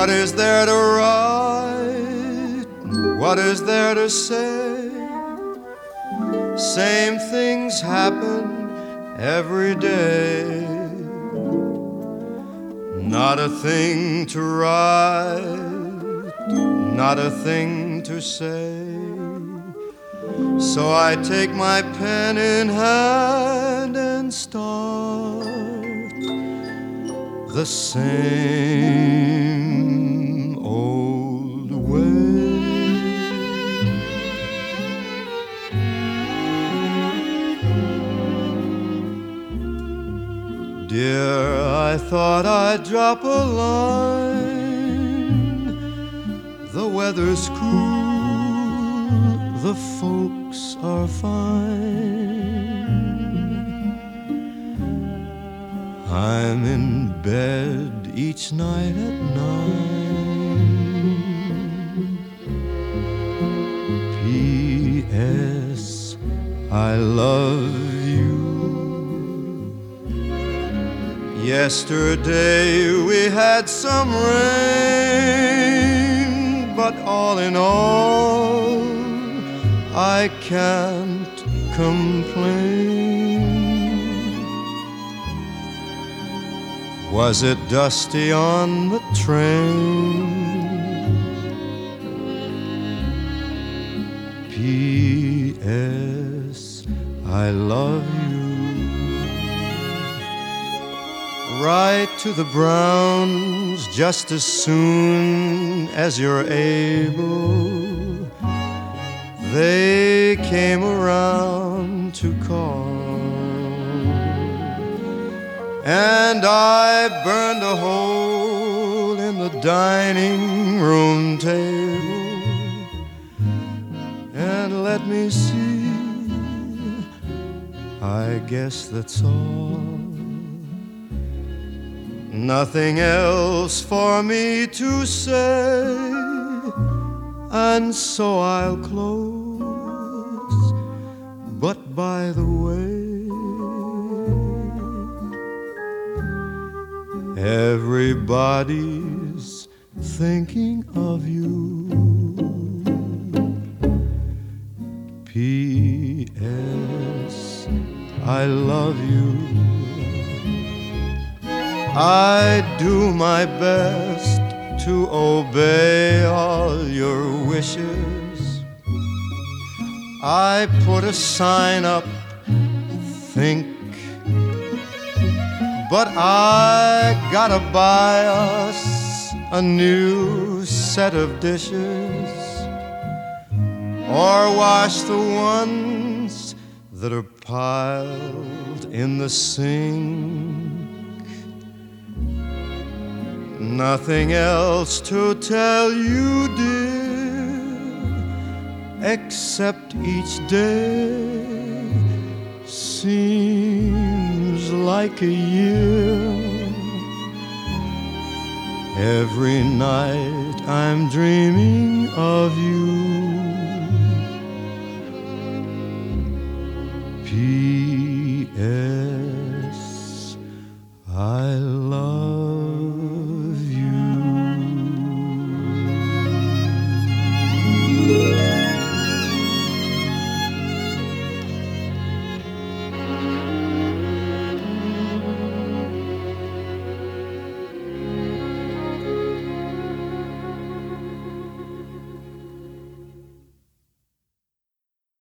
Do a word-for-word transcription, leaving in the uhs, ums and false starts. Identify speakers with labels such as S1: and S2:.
S1: What is there to write? What is there to say? Same things happen every day. Not a thing to write, not a thing to say. So I take my pen in hand and start the same old way. Dear, I thought I'd drop a line. The weather's cool, the folks are fine. I'm in bed each night at nine. P S I love you. Yesterday we had some rain, but all in all I can't complain. Was it dusty on the train? P S I love you. Write to the Browns just as soon as you're able. They came around to call, and I burned a hole in the dining room table. And let me see, I guess that's all. Nothing else for me to say, and so I'll close. But by the way, everybody's thinking of you. P S I love you. I do my best to obey all your wishes. I put a sign up, think, but I gotta buy us a new set of dishes, or wash the ones that are piled in the sink. Nothing else to tell you, dear, except each day seems like a year. Every night I'm dreaming of you. Peace.